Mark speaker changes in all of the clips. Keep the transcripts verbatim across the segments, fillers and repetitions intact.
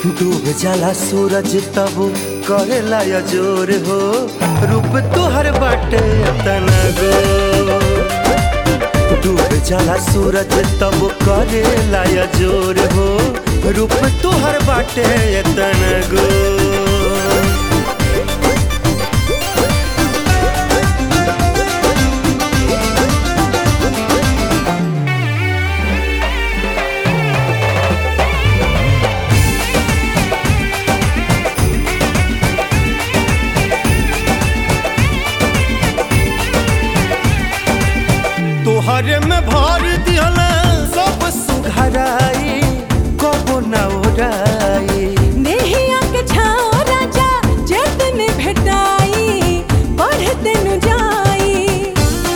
Speaker 1: डूब जाला सूरज तब करेला या जोर हो, रूप तुहर बाटे तना गो। डूब जाला सूरज तब करेला या जोर हो, रूप तुहर बाटे तना गो। तोहरे में भर दिहला सब सुघराई, कबो ना ओराई।
Speaker 2: नेहिया के छाओ राजा जेतने भेटाई, बढ़ते नु जाई।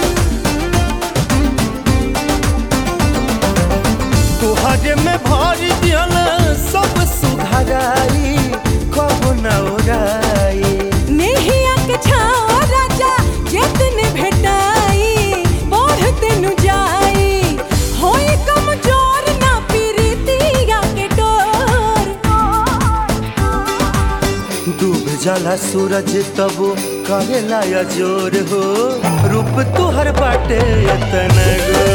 Speaker 1: तोहरे में भर दिहला सब सुघराई, कबो ना ओराई।
Speaker 2: नेहिया के छाओ राजा जेतने भेटाई,
Speaker 1: डूब जाला सूरज तब करेला या जोर हो, रूप तुहर बाटे तना गो।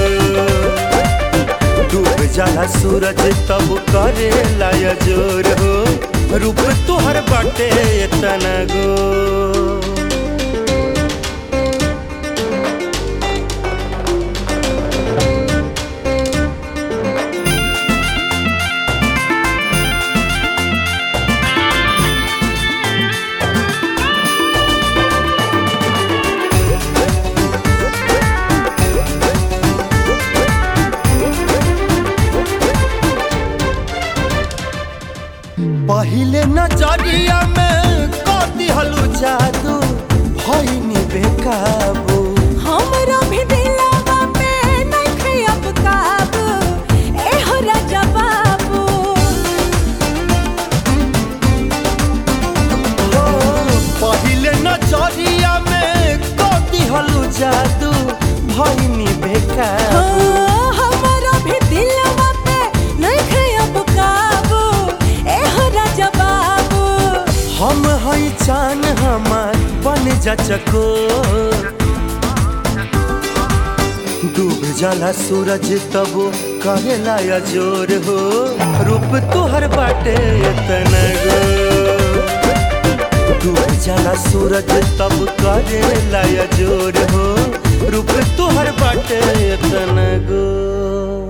Speaker 1: डूब जाला सूरज तब करेला या जोर हो, रूप तुहर बाटे तना गो। पहिले नजरिया में कदी हलू जादू, भइनी बेकाबू।
Speaker 2: हमरा भी दिलवा पे नइखे अब काबू, एहो राजा बाबू।
Speaker 1: हो पहिले नजरिया में कदी हलू जादू, भइनी बेकाबू।
Speaker 2: हमरा भी दिलवा पे नइखे अब काबू, एहो राजा बाबू।
Speaker 1: हम हई चान हमार बन जा चकोर। डूब जाला सूरज तब करेला या जोर हो, रूप तुहर बाटे तना गो। डूब जाला सूरज तब करेला या जोर हो, रूप तुहर बाटे तना गो।